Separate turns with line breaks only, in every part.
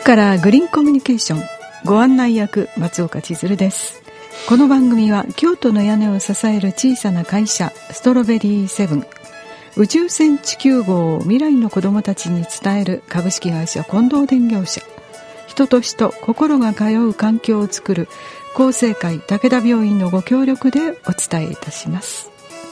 からグリーンコミュニケーションご案内役松岡千鶴です。この番組は京都の屋根を支える小さな会社ストロベリーセブン、宇宙船地球号を未来の子どもたちに伝える株式会社近藤電業者、人と人心が通う環境を作る厚生会武田病院のご協力でお伝えいたします。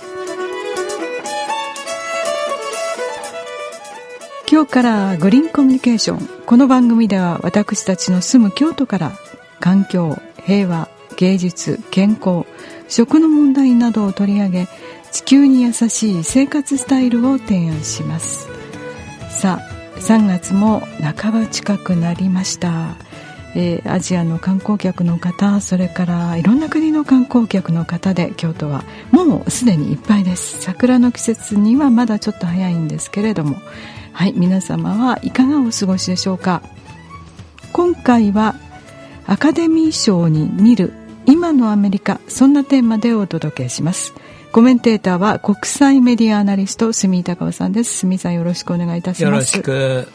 今日からグリーンコミュニケーション。この番組では私たちの住む京都から環境、平和、芸術、健康、食の問題などを取り上げ、地球に優しい生活スタイルを提案します。さあ、3月も半ば近くなりました。アジアの観光客の方、それからいろんな国の観光客の方で京都はもうすでにいっぱいです。桜の季節にはまだちょっと早いんですけれども、はい、皆様はいかがお過ごしでしょうか。今回はアカデミー賞に見る今のアメリカ、そんなテーマでお届けします。コメンテーターは国際メディアアナリスト住井孝夫さんです。住井さん、よろしくお願いいたします。
よろしく。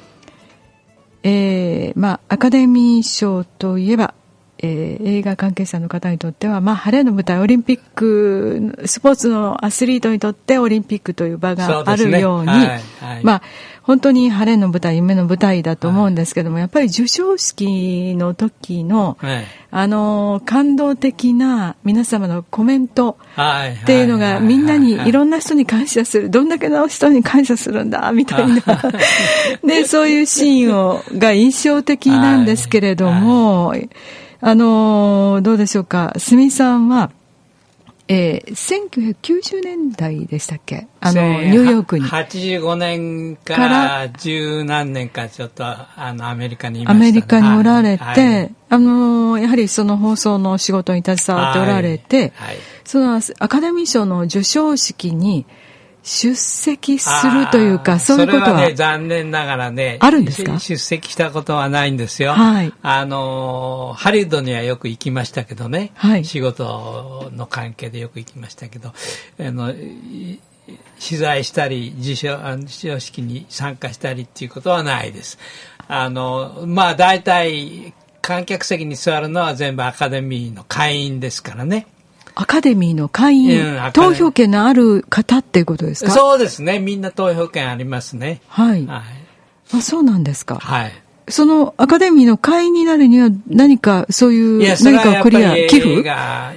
アカデミー賞といえば、映画関係者の方にとっては、晴れの舞台、オリンピック、スポーツのアスリートにとってオリンピックという場があるように、本当に晴れの舞台、夢の舞台だと思うんですけども、やっぱり授賞式の時の、感動的な皆様のコメントっていうのが、みんなに、いろんな人に感謝する、どんだけの人に感謝するんだみたいなね、そういうシーンが印象的なんですけれども、どうでしょうか。住井さんは、1990年代でしたっけ、ニューヨークに。
85年から十何年かちょっとアメリカにいましたね。
アメリカにおられて、やはりその放送の仕事に携わっておられて、そのアカデミー賞の授賞式に出席するというか、そういうことは。それはね、
残念ながらね、
あるんですか？
出席したことはないんですよ。
はい。
ハリウッドにはよく行きましたけどね。
はい。
仕事の関係でよく行きましたけど、取材したり、授賞式に参加したりっていうことはないです。大体、観客席に座るのは全部アカデミーの会員ですからね。
アカデミーの会員、投票権のある方っていうことですか？
そうですね。みんな投票権ありますね。
はい。そうなんですか。
はい。
そのアカデミーの会員になるには何かそういう何かをクリア、寄付？
映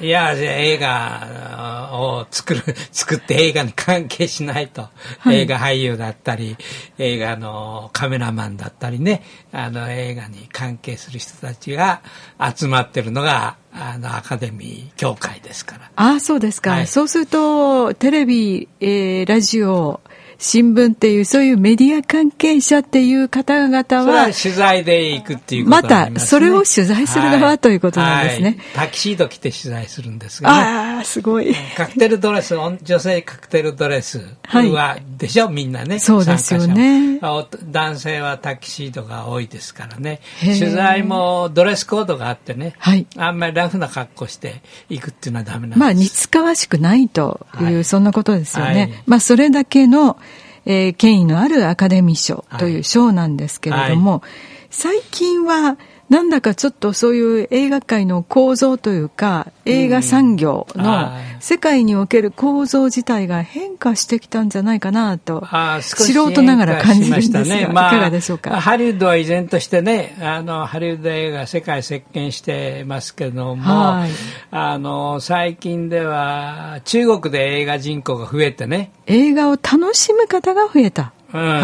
画を作って映画に関係しないと、映画俳優だったり、映画のカメラマンだったりね、映画に関係する人たちが集まってるのが、アカデミー協会ですから。
ああ、そうですか。はい、そうすると、テレビ、ラジオ、新聞っていうそういうメディア関係者っていう方々は
それは取材で行くっていうことになりますね。
またそれを取材する側ということなんですね。
タキシード着て取材するんですがね。
ああ、すごい。
カクテルドレス、女性カクテルドレスは、でしょ、みんなね。
そうですよね。
男性はタキシードが多いですからね。取材もドレスコードがあってね。はい。あんまりラフな格好して行くっていうのはダメなんです。
似つかわしくないという、そんなことですよね。それだけの権威のあるアカデミー賞という賞なんですけれども、最近はなんだかちょっとそういう映画界の構造というか、映画産業の世界における構造自体が変化してきたんじゃないかなと、素人ながら感じるんですが、いかがでしょうか。
ハリウッドは依然としてね、ハリウッド映画世界席巻してますけども、最近では中国で映画人口が増えてね、
映画を楽しむ方が増えた。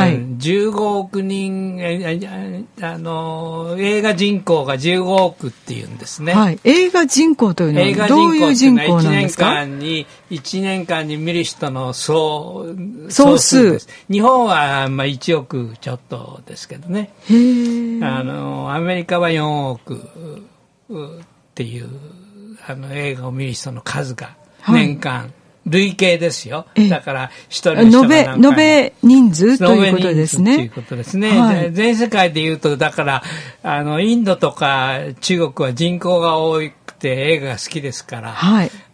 15億人、映画人口が15億っていうんですね。
はい。映画人口というのはどういう人口なんですか
？1年間に見る人の総数です。日本は1億ちょっとですけどね。アメリカは4億っていう映画を見る人の数が年間、累計ですよ。だから一人の人が
延べ人数ということですね。
ということですね。全世界で言うと、だからインドとか中国は人口が多くて映画が好きですから、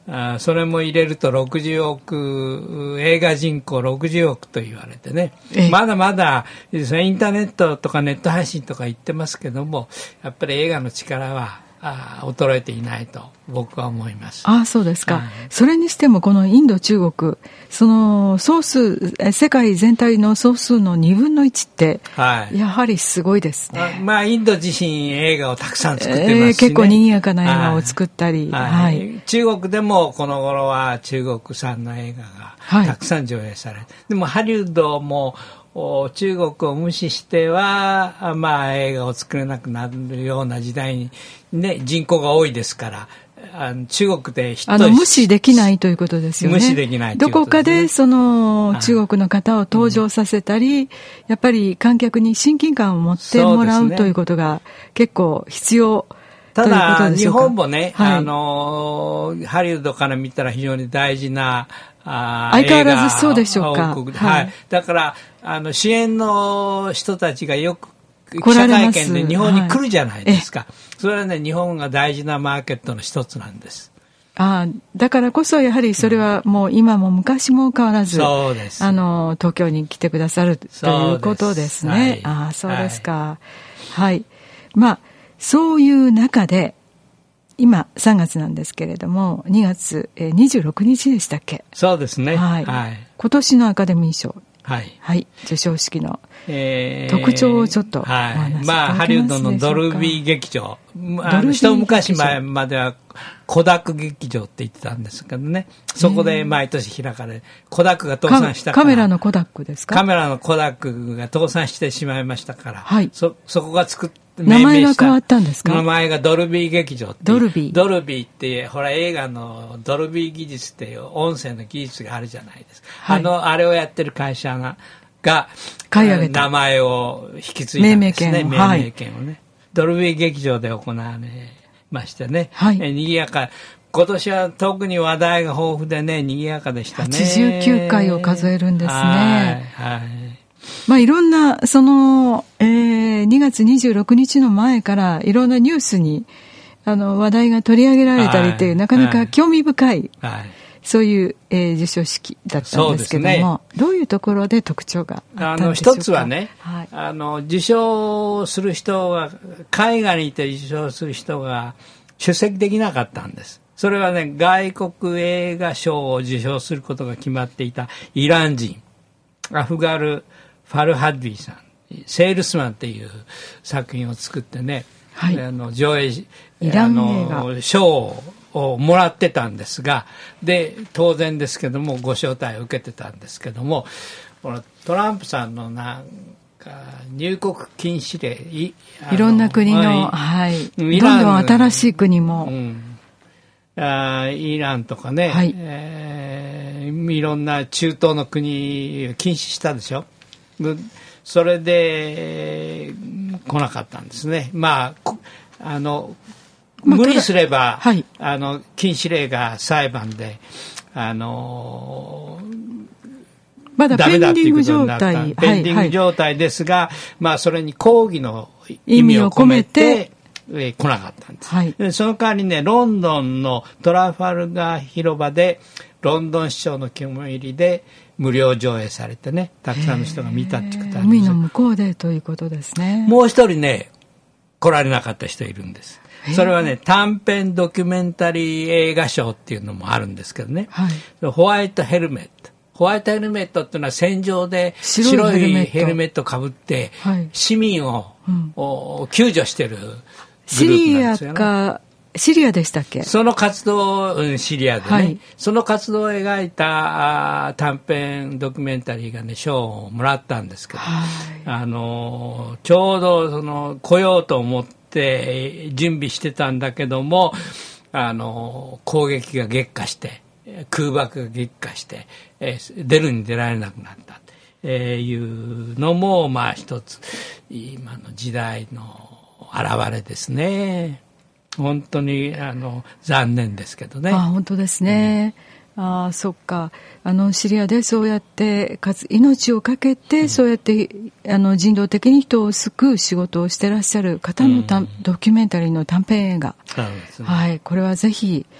それも入れると60億、映画人口60億と言われてね、まだまだインターネットとかネット配信とか言ってますけども、やっぱり映画の力は衰えていないと僕は思います。
そうですか。それにしてもこのインド、中国、その総数、世界全体の総数の2分の1って、やはりすごいですね。
インド自身映画をたくさん作ってますしね。
結構賑やかな映画を作ったり、
中国でもこの頃は中国産の映画がたくさん上映される。でもハリウッドも中国を無視しては、映画を作れなくなるような時代に、ね、人口が多いですから、中国でヒット
無視できないということですよね。
無視できないという
どこかでその中国の方を登場させたり、やっぱり観客に親近感を持ってもらうということが結構必要ということでしょうか。
ただ日本もね、ハリウッドから見たら非常に大事な
相変わらずそうでしょうか。
だから支援の人たちがよく記者会見で日本に来るじゃないですか。それはね、日本が大事なマーケットの一つなんです。
だからこそやはりそれはもう今も昔も変わらず、
そうです。
東京に来てくださるということですね。そうですか。そういう中で今3月なんですけれども、2月26日でしたっけ。
そうですね。
今年のアカデミー賞、授賞式の特徴をちょっとお話しいただけますでしょうか。
ハリウッドのドルビー劇場、一昔前まではコダック劇場って言ってたんですけどね、そこで毎年開かれ、コダックが倒産したから、
カメラのコダックですか。
カメラのコダックが倒産してしまいましたから、そこが作って
名前が変わったんですか。
名前がドルビー劇場って。
ドルビ
ーってほら映画のドルビー技術っていう音声の技術があるじゃないですか。あれをやってる会社が
買い上げた
名前を引き継いだんですね。命名権をね。ドルビー劇場で行われましてね。賑やか。今年は特に話題が豊富でね、賑やかでしたね。
89回を数えるんですね。いろんな2月26日の前からいろんなニュースに話題が取り上げられたりという、なかなか興味深い、そういう、授賞式だったんですけども、どういうところで特徴があったんでしょうか。
一つはね、受賞する人は海外にいて受賞する人が出席できなかったんです。それはね、外国映画賞を受賞することが決まっていたイラン人アフガル・ファルハッディさん、セールスマンっていう作品を作ってね、上映賞をもらってたんですが、で当然ですけどもご招待を受けてたんですけども、このトランプさんのなんか入国禁止令、
いろんな国の、どんどん新しい国も、
イランとかね、いろんな中東の国を禁止したでしょ。それで来なかったんですね。無理すれば、禁止令が裁判で
まだペンディング状態、
ペンディング状態ですが、それに抗議の意味を込めて来なかったんです。でその代わりね、ロンドンのトラファルガー広場でロンドン市長の肝入りで無料上映されてね、たくさんの人が見たってことなんです。
海の向こうでということですね。
もう一人ね、来られなかった人いるんです。それはね、短編ドキュメンタリー映画賞っていうのもあるんですけどね、ホワイトヘルメット。ホワイトヘルメットっていうのは戦場で白いヘルメットをかぶって市民を救助してるグループなんですよね。
シリアでしたっけ。
その活動、シリアでね、その活動を描いた短編ドキュメンタリーがね、賞をもらったんですけど、ちょうど来ようと思って準備してたんだけども、攻撃が激化して空爆が激化して、出るに出られなくなったというのも一つ今の時代の表れですね。本当に残念ですけどね。
本当ですね。そっか。シリアでそうやって命を懸けてそうやって人道的に人を救う仕事をしてらっしゃる方のドキュメンタリーの短編映画、これはぜひ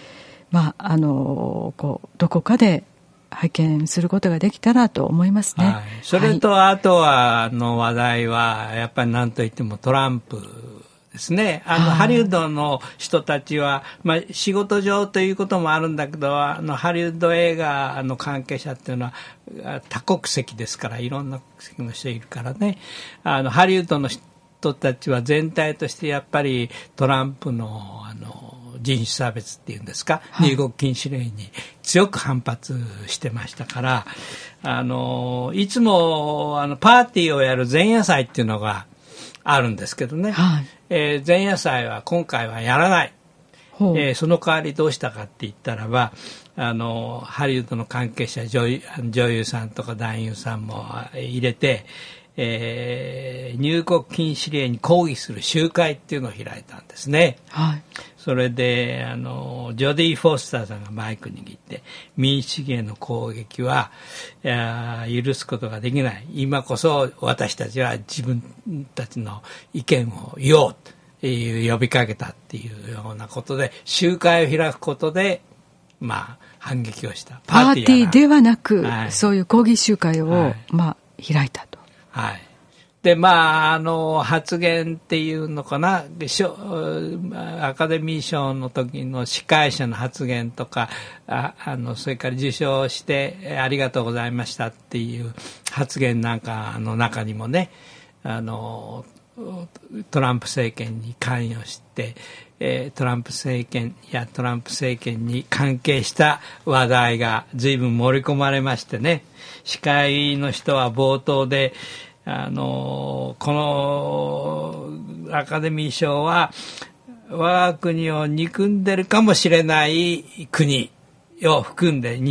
どこかで拝見することができたらと思いますね。
それと、あとは話題はやっぱり何といってもトランプですね。ハリウッドの人たちは、仕事上ということもあるんだけど、ハリウッド映画の関係者っていうのは多国籍ですから、いろんな国籍の人いるからね。ハリウッドの人たちは全体としてやっぱりトランプの人種差別っていうんですか、入国禁止令に強く反発してましたから、いつもパーティーをやる前夜祭っていうのがあるんですけどね、前夜祭は今回はやらない。その代わりどうしたかって言ったらば、ハリウッドの関係者、女優さんとか男優さんも入れて、入国禁止令に抗議する集会っていうのを開いたんですね。それでジョディ・フォスターさんがマイク握って民主主義への攻撃は許すことができない。今こそ私たちは自分たちの意見を言おうという呼びかけたっていうようなことで集会を開くことで反撃をした。
パーティーではなく、そういう抗議集会を、開いたと。
で発言っていうのかな、アカデミー賞の時の司会者の発言とかそれから受賞してありがとうございましたっていう発言なんかの中にもね、トランプ政権に関与してトランプ政権に関係した話題が随分盛り込まれましてね、司会の人は冒頭でこのアカデミー賞は我が国を憎んでるかもしれない国を含んで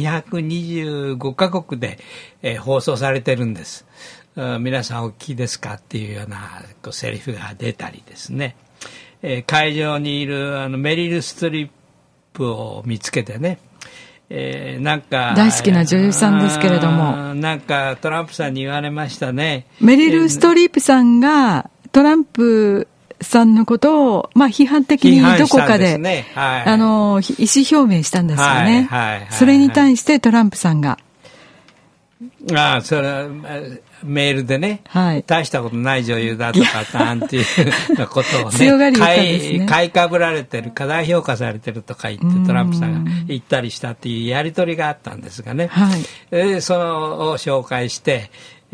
225カ国で、放送されてるんです。皆さんお聞きですかっていうようなセリフが出たりですね、会場にいるメリル・ストリップを見つけてね、なんか
大好きな女優さんですけれども、
なんかトランプさんに言われましたね。
メリル・ストリップさんがトランプさんのことを、批判的にどこかで、意思表明したんですよね。それに対してトランプさんが
それはメールでね、大したことない女優だとかなんていうことをね
強がり言ったんですね。
買いかぶられてる、過大評価されてるとか言ってトランプさんが言ったりしたっていうやり取りがあったんですがね、そのを紹介して、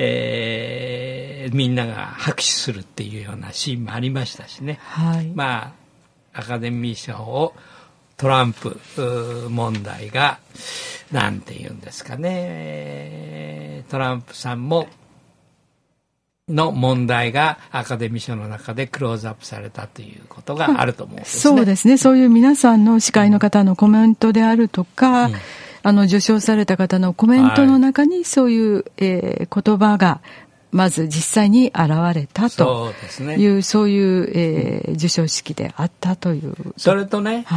みんなが拍手するっていうようなシーンもありましたしね、アカデミー賞をトランプ問題がなんていうんですかね、トランプさんもの問題がアカデミー賞の中でクローズアップされたということがあると思うんですね。
そうですね。そういう皆さんの司会の方のコメントであるとか、受賞された方のコメントの中にそういう、言葉がまず実際に現れたという、そういう、授賞式であったという。
それとね、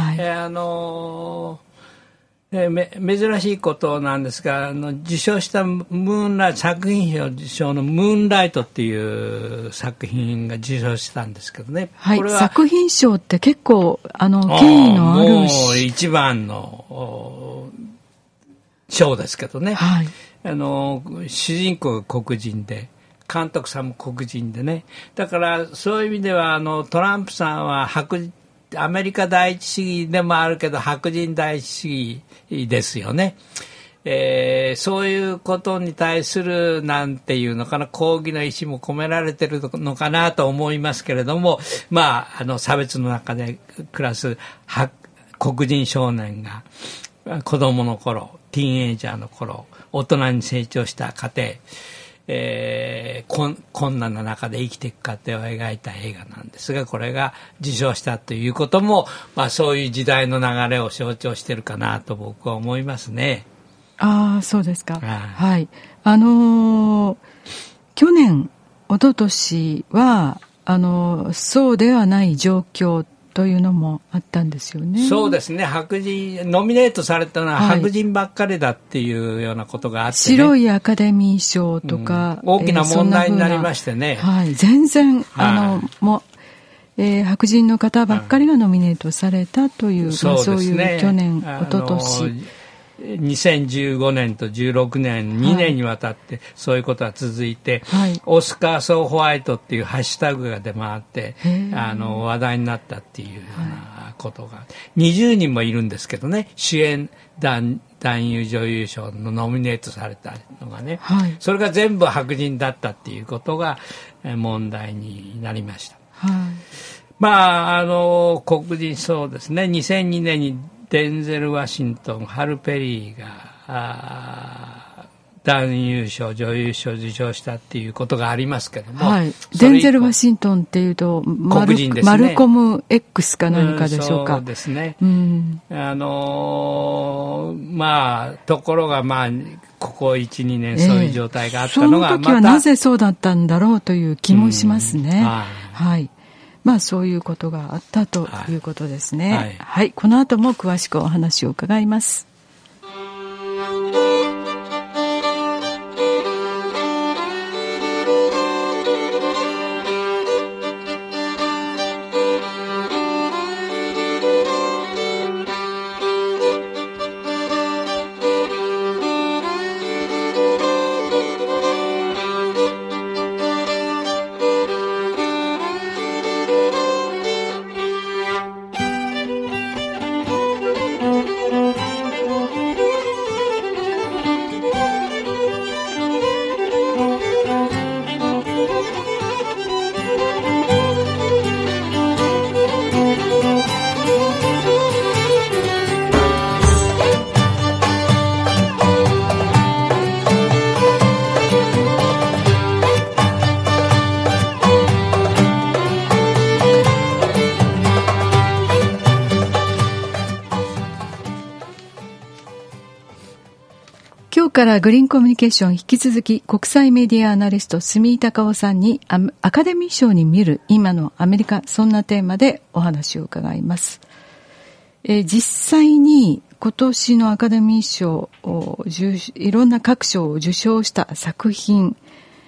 珍しいことなんですが、受賞した作品賞のムーンライトっていう作品が受賞したんですけどね、これは
作品賞って結構権威のある
もう一番の賞ですけどね、主人公が黒人で監督さんも黒人でね、だからそういう意味ではトランプさんはアメリカ第一主義でもあるけど白人第一主義ですよね。そういうことに対するなんていうのかな、抗議の意思も込められてるのかなと思いますけれども、差別の中で暮らす黒人少年が子供の頃、ティーンエイジャーの頃、大人に成長した過程、困難な中で生きていく過程を描いた映画なんですが、これが受賞したということも、そういう時代の流れを象徴しているかなと僕は思いますね。
そうですか。去年一昨年はそうではない状況というのもあったんですよね。そうですね。
白人ノミネートされたのは白人ばっかりだっていうようなことがあって、ね、
白いアカデミー賞とか、
大きな問題になりましてね。
全然もう白人の方ばっかりがノミネートされたという、そういう去年、一昨年
2015年と16年、2年にわたってそういうことが続いて、はい、オスカー・ソー・ホワイトっていうハッシュタグが出回って話題になったっていうようなことが、20人もいるんですけどね、主演男優女優賞のノミネートされたのがね、はい、それが全部白人だったっていうことが問題になりました。はい、まあ黒人、そうですね、2002年にデンゼル・ワシントン、ハル・ペリーが男優賞、女優賞を受賞したっていうことがありますけども、はい、
デンゼル・ワシントンっていうと黒人ですね、マルコム X か何かでしょうか。
そうですね、まあところがまあここ 1,2 年そういう状態があったのが、
その時はなぜそうだったんだろうという気もしますね。はい、まあそういうことがあったということですね。はい、はい、この後も詳しくお話を伺います。今日からグリーンコミュニケーション引き続き国際メディアアナリスト住井隆夫さんにアカデミー賞に見る今のアメリカ、そんなテーマでお話を伺います。実際に今年のアカデミー賞をいろんな各賞を受賞した作品、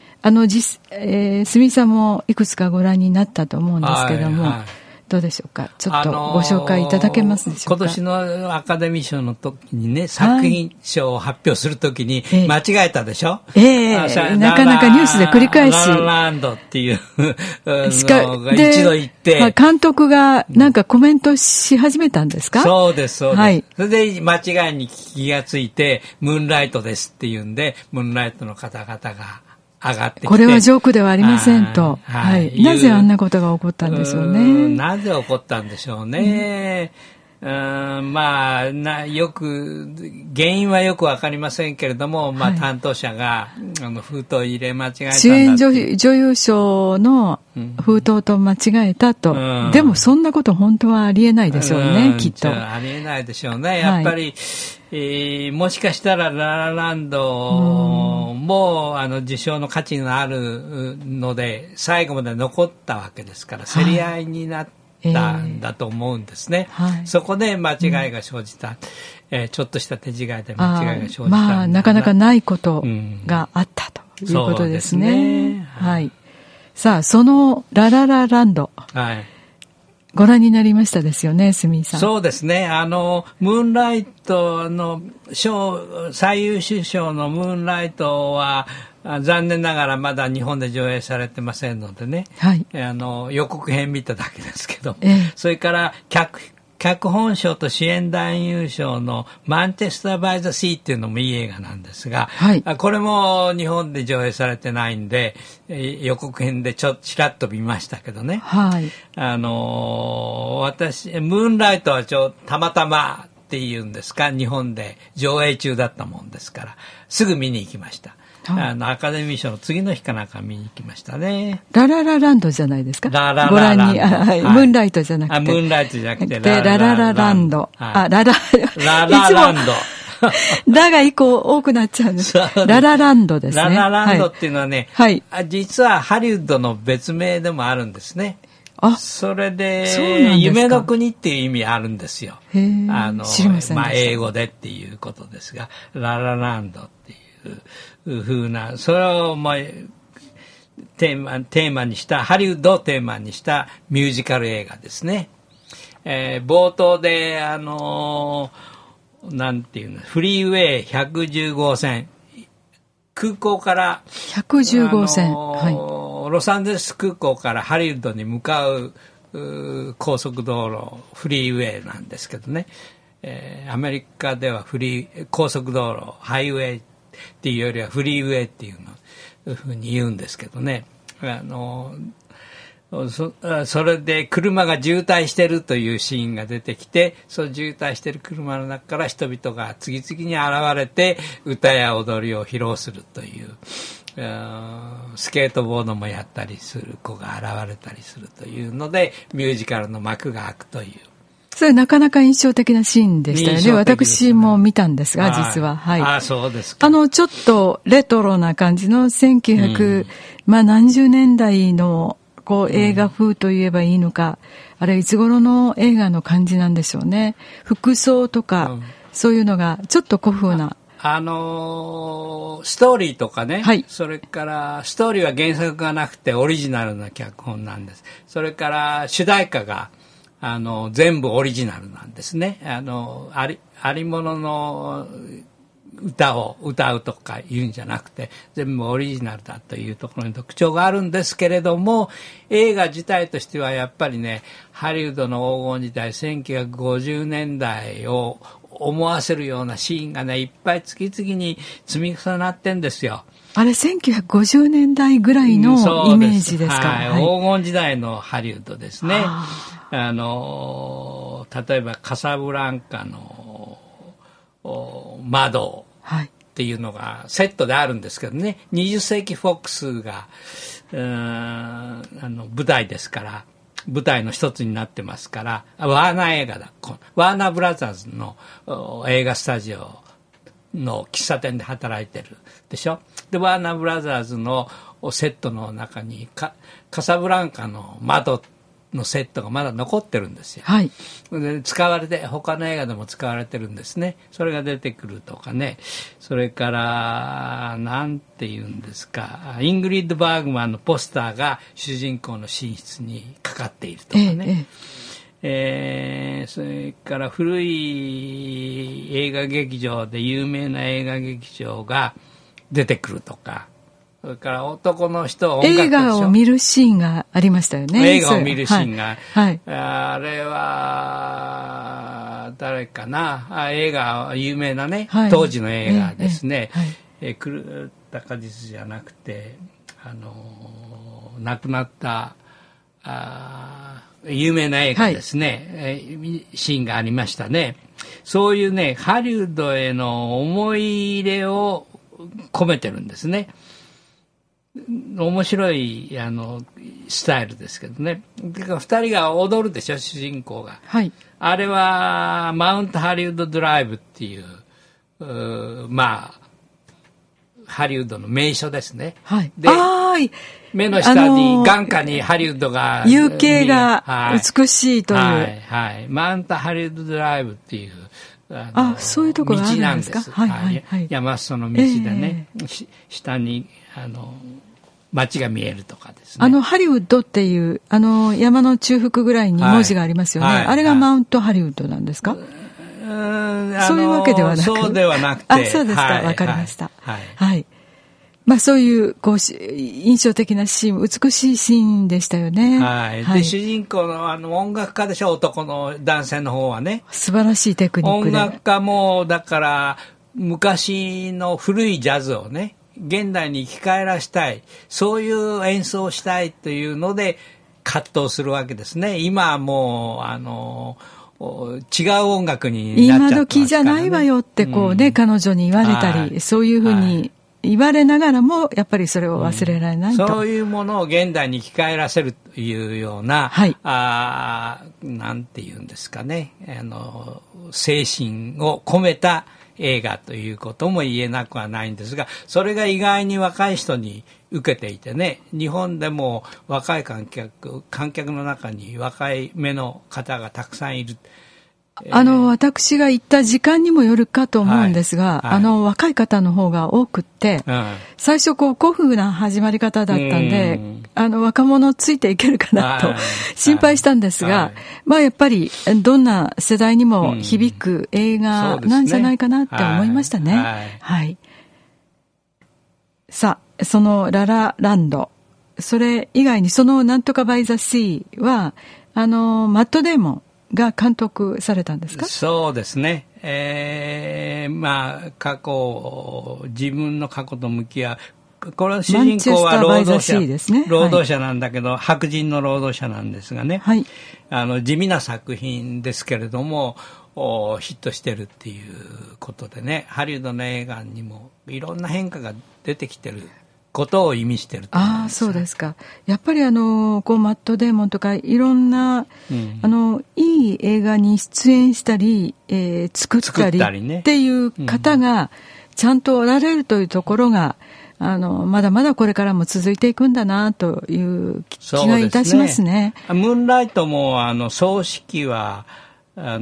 住井さんもいくつかご覧になったと思うんですけども、はいはい、どうでしょうか。ちょっとご紹介いただけますでしょうか。
今年のアカデミー賞の時にね、作品賞を発表する時に間違えたでしょ。
なかなかニュースで繰り返し。
ララランドっていうのが一度言って、
監督がなんかコメントし始めたんですか。
そうです、そうです。はい、それで間違いに気がついて、ムーンライトですっていうんで、ムーンライトの方々が上がってきて、こ
れはジョークではありませんと、はい、なぜあんなことが起こったんでしょうね。
なぜ起こったんでしょうね。まあよく原因はよくわかりませんけれども、まあ、担当者が封筒入れ間違えたんだって。
主演女優賞の封筒と間違えたと、でもそんなこと本当はありえないでしょうね、きっと。
ありえないでしょうね、やっぱり。もしかしたらララランドも受賞の価値があるので最後まで残ったわけですから、競り合いになったんだと思うんですね。そこで間違いが生じた、ちょっとした手違いで間違いが生じた。
まあなかなかないことがあったということですね。そうですね。はい。さあ、そのラララランド。はい。ご覧になりましたですよね、住井さん。
そうですね。ムーンライトの最優秀賞のムーンライトは残念ながらまだ日本で上映されてませんのでね、はい、予告編見ただけですけど、それから脚本賞と主演男優賞のマンチェスター・バイ・ザ・シーっていうのもいい映画なんですが、はい、これも日本で上映されてないんで、予告編でちらっと見ましたけどね、はい、私ムーンライトはたまたまっていうんですか、日本で上映中だったもんですからすぐ見に行きました。アカデミー賞の次の日かなんか見に行きましたね。
ラララランドじゃないですか。
ラララランド。
ご覧に、はい、ムーンライトじゃなくて。
ムーンライトじゃなくて、
ラララランド。ラララ
ンド。
ラが以降多くなっちゃうんです。ララランドですね。
ララランドっていうのはね、はい、実はハリウッドの別名でもあるんですね。それで夢の国っていう意味あるんですよ。
知りませんでした。
まあ英語でっていうことですが、ララランドっていう風な、それをテーマにしたハリウッドをテーマにしたミュージカル映画ですね。冒頭でなんていうの、フリーウェイ110号線、空港から
110号線、はい、
ロサンゼルス空港からハリウッドに向かう高速道路、フリーウェイなんですけどね、アメリカでは高速道路、ハイウェイっていうよりはフリーウェイっていうふうに言うんですけどね、それで車が渋滞してるというシーンが出てきて、その渋滞してる車の中から人々が次々に現れて歌や踊りを披露するという、スケートボードもやったりする子が現れたりするというので、ミュージカルの幕が開くという。そ
れなかなか印象的なシーンでしたよね。私も見たんですが、実は。はい。
あ、そうですか。
ちょっとレトロな感じの1900、何十年代の映画風と言えばいいのか、あれいつ頃の映画の感じなんでしょうね。服装とか、そういうのがちょっと古風な。
ストーリーとかね、はい、それからストーリーは原作がなくてオリジナルな脚本なんです。それから主題歌が全部オリジナルなんですね。ありものの歌を歌うとか言うんじゃなくて、全部オリジナルだというところに特徴があるんですけれども、映画自体としてはやっぱりね、ハリウッドの黄金時代1950年代を思わせるようなシーンがね、いっぱい次々に積み重なってんですよ。
あれ1950年代ぐらいのイメージですか？
はい、黄金時代のハリウッドですね。例えばカサブランカの窓っていうのがセットであるんですけどね、20世紀フォックスが舞台ですから、舞台の一つになってますから、ワーナー映画だ、ワーナーブラザーズの映画スタジオの喫茶店で働いてるでしょ。でワーナーブラザーズのセットの中にカサブランカの窓のセットがまだ残ってるんですよ。
はい。
で使われて、他の映画でも使われてるんですね。それが出てくるとかね。それからなんて言うんですか、イングリッド・バーグマンのポスターが主人公の寝室にかかっているとかね。それから古い映画劇場で有名な映画劇場が出てくるとか。それから男の人は音楽でしょ。
映画を見るシーンがありましたよね。
映画を見るシーンが、
はい、
あれは誰かな、映画有名なね、
はい、
当時の映画ですね。狂った果実じゃなくて亡くなった有名な映画ですね、シーンがありましたね。そういうね、ハリウッドへの思い入れを込めてるんですね。面白いスタイルですけどね。2人が踊るでしょ、主人公が。
はい。
あれはマウントハリウッドドライブっていう、まあハリウッドの名所ですね。
はい。
で、目の下に眼下にハリウッドが
夕景が美しいという、
はいはい、マウントハリウッドドライブっていう
そういうところがあるんですか？
道なんです。はい、山裾の道でね、下に街が見えるとかですね。
ハリウッドっていう山の中腹ぐらいに文字がありますよね。あれがマウントハリウッドなんですか？そういうわけではなく。
そうではなくて。
そうですか。わかりました。はい。まあそういう印象的なシーン、美しいシーンでしたよね。
はい。で主人公の音楽家でしょ、男の男性の方はね。
素晴らしいテクニックで。
音楽家もだから昔の古いジャズをね、現代に生き返らしたい、そういう演奏をしたいというので葛藤するわけですね。今はもう違う音楽になっちゃってますからね。
今時じゃないわよって彼女に言われたり、そういうふうに言われながらもやっぱりそれを忘れられないと、
そういうものを現代に生き返らせるというような、なんていうんですかね、精神を込めた映画ということも言えなくはないんですが、それが意外に若い人に受けていてね、日本でも若い観客の中に若い目の方がたくさんいる。
私が行った時間にもよるかと思うんですが、若い方の方が多くって、最初古風な始まり方だったんで、若者ついていけるかなと心配したんですが、やっぱりどんな世代にも響く映画なんじゃないかなって思いましたね。はい。さあ、そのララランド、それ以外にそのなんとかバイザシーは、マット・デーモンが監督されたんですか？
そうですね。過去、自分の過去と向き合う。これ主人公は労働者、労働者なんだけど、白人の労働者なんですがね。はい。地味な作品ですけれども、ヒットしてるっていうことでね、ハリウッドの映画にもいろんな変化が出てきてることを意味してると思います。
そうですか。やっぱりマット・デーモンとかいろんな、いい映画に出演したり、作ったりっていう方がちゃんとおられるというところが、まだまだこれからも続いていくんだなという気がいたしますね。
ムーンライトも葬式はなん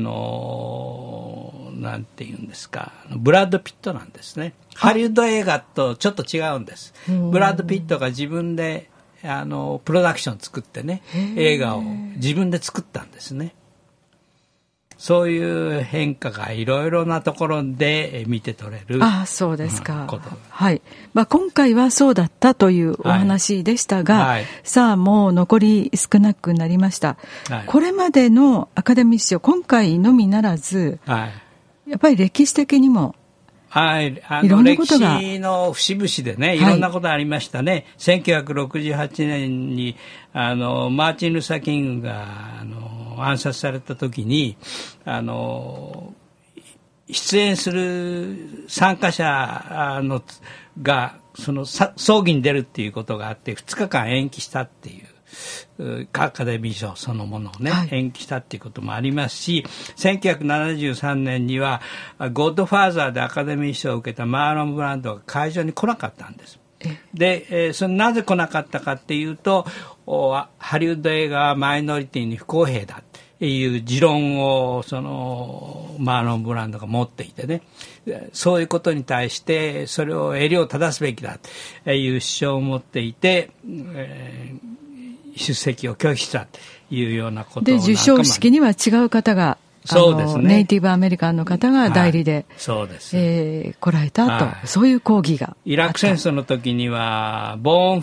ていうんですか、ブラッド・ピットなんですね。ハリウッド映画とちょっと違うんです。ブラッド・ピットが自分でプロダクション作ってね、映画を自分で作ったんですね。そういう変化がいろいろなところで見て取れる。
そうですか。はい。今回はそうだったというお話でしたが、さあもう残り少なくなりました。これまでのアカデミー賞、今回のみならず、やっぱり歴史的にもいろんなことが、
歴史の節々でね、いろんなことありましたね。1968年にマーチン・ルーサー・キングが暗殺された時に出演する参加者がその葬儀に出るっていうことがあって2日間延期したっていう。アカデミー賞そのものをね、延期したっていうこともありますし、1973年にはゴッドファーザーでアカデミー賞を受けたマーロン・ブランドが会場に来なかったんです。で、なぜ来なかったかっていうと、ハリウッド映画はマイノリティに不公平だっていう持論をマーロン・ブランドが持っていてね、そういうことに対してそれを襟を正すべきだという主張を持っていて、出席を拒否したというようなこと
で、授賞式には違う方が、そうですね、ネイティブアメリカンの方が代理で、
そうです、
来られたと、そういう抗議があった。
イラク戦争の時にはボ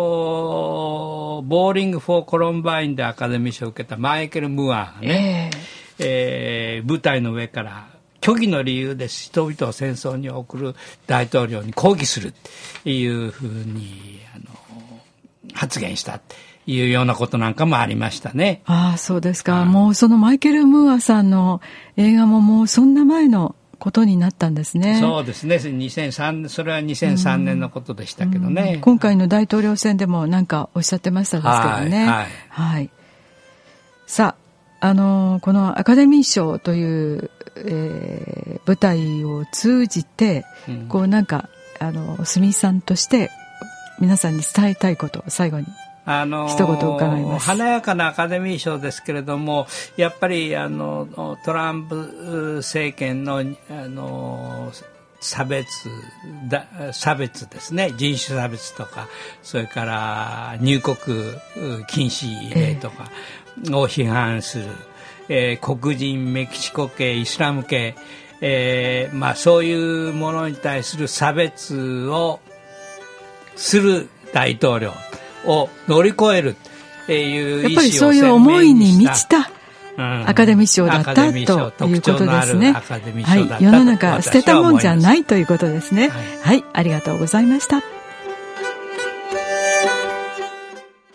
ーリング・フォー・コロンバインでアカデミー賞を受けたマイケル・ムアーがね、舞台の上から虚偽の理由で人々を戦争に送る大統領に抗議するっていうふうに発言したっていうようなことなんかもありましたね。
そうですか。もうそのマイケル・ムーアさんの映画ももうそんな前のことになったんですね。
そうですね。それは2003年のことでしたけどね。
今回の大統領選でも何かおっしゃってましたですけどね。はい。さあ、このアカデミー賞という、舞台を通じて、なんかスミさんとして皆さんに伝えたいことを最後に一言伺います。
華やかなアカデミー賞ですけれども、やっぱりトランプ政権の差別ですね、人種差別とか、それから入国禁止令とかを批判する、黒人、メキシコ系、イスラム系、そういうものに対する差別をする大統領を乗り越えるっていう意思を鮮明にした。やっぱりそういう思いに満ちた
アカデミー賞だったということですね。世の中捨てたもんじゃないということですね。はい、ありがとうございました。